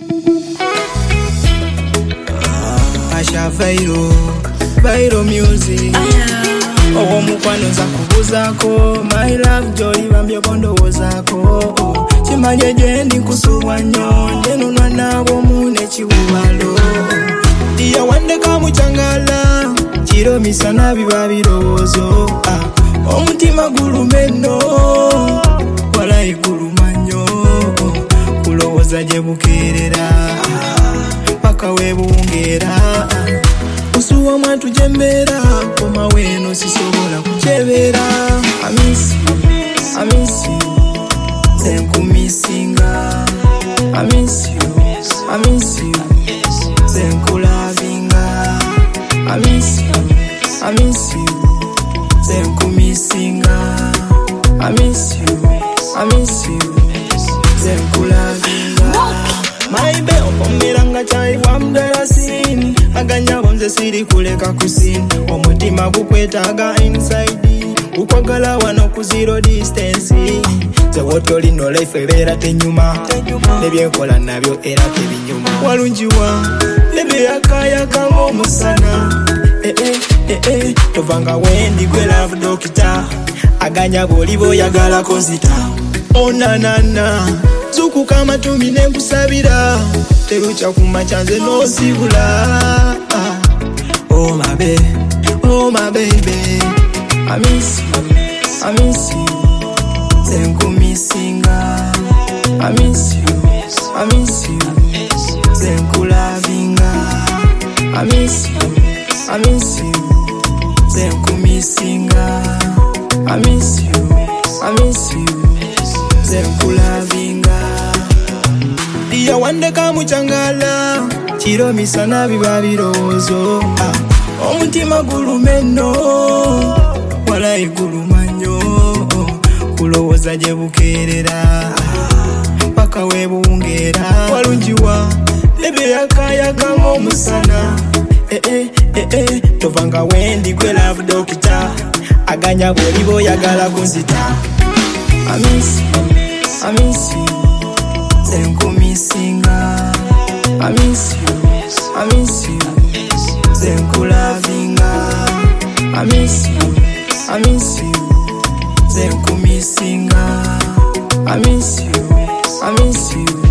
Asha Viral music. Owo mukwano nza kubuzako, my love joy bambye kondowozako. Kimanye gyendi nkusuubwa nnyo, ndenunwa nabo mune kiwubalo. Yawandeka mukyangala, kiro misana biba birowoozo. Omutima guluma enno, walayi guluma nnyo. Kulowooza gye bukeerera, paka webuwungeera. Usuwa mwatu jembera, koma weno sisobola kuchebera. I miss you, zenkumisinga. I miss you, zenkulavinga. I miss you, zenkumisinga. I miss you, zenkulavinga. Maibe opomeranga chai wa mdarasini, aganya bonze siri kuleka kusini. Omutima gukwetaga inside, ukwagala wano ku zero distance. Ze wotoli no life ebera tenyuma, nebyenkola nabyo era tebinyuma. Walunjiwa lebe yakaya kango musana. Tovanga wendi gwe love doctor, aganya bolibo yagala kozita. Oh na na na, zuku kama tumine kusabira, terucha kumachanze no sibula. Oh my baby, I miss you, zenkumisinga. I miss you, zenkulavinga. I miss you, zenkumisinga. I miss you, zenkulavinga. Yawandeka mukyangala, kiro misana biba birowoozo. Omutima guluma enno, walayi guluma nnyo. Kulowooza gye bukeerera, paka webuwungeera. Walunjiwa lebe yakayaga ng'omusana. Tovanga wendi gwe love doctor, aganya bwolibo yagala kunzita. I miss you, zenkumisinga. I miss you, zenkulavinga. I miss you, zenkumisinga. I miss you,